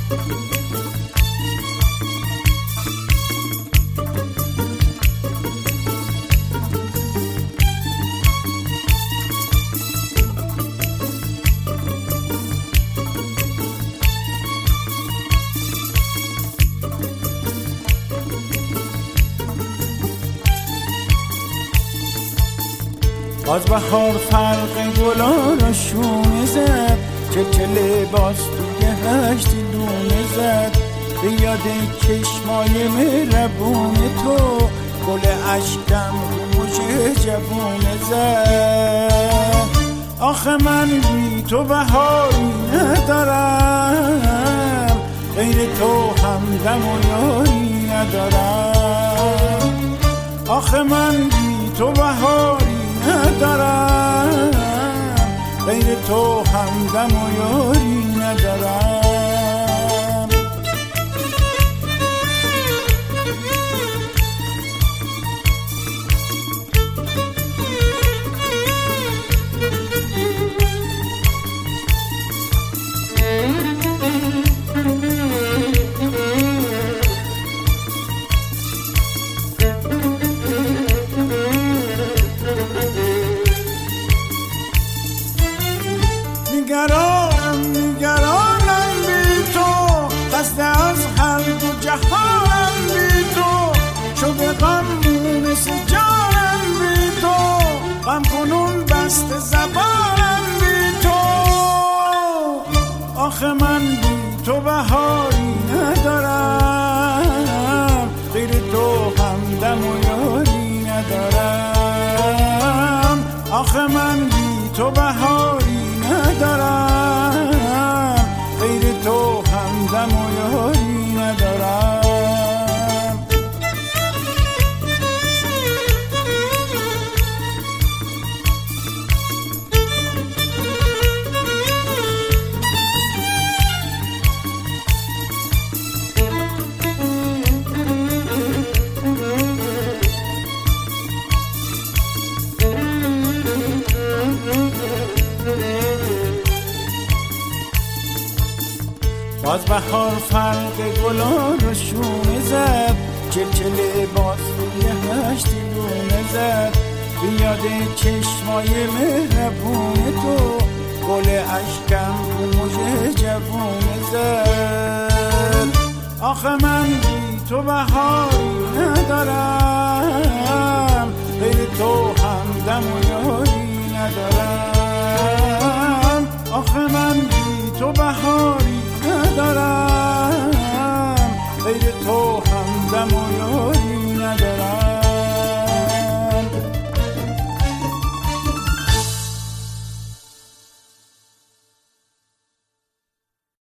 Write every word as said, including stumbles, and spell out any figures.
باز بهار فرق گلا را شونه زد، چه چه لباس توی هشتی دونه زد. به یاد چشمای مهربون تو گل اشکم موج جوونه زد. آخه من بی تو بهاری ندارم، غیر تو همدم و یاری ندارم. آخه من بی تو بهاری ندارم، غیر تو همدم و یاری ندارم. نگرانم نگرانم بی تو، خسته از هر دو جهانم بی تو. شده غم مونس جانم بی تو، غم کنون بست زبانم بی تو. آخه من بی تو بهاری ندارم، غیر تو همدم و یاری ندارم. آخه من بی تو بهاری ندارم، غیر تو همدم و یاری ندارم. باز بهار فرق گلا رو شونه زد، چل چل لباس روی هشتی دونه زد. به یاد چشمای مهربون تو گل اشکم موج جوونه زد. آخه من بی تو بهاری ندارم، غیر تو همدم و یاری ندارم. آخه من بی تو بهاری ندارم، غیر تو همدم و یاری ندارم.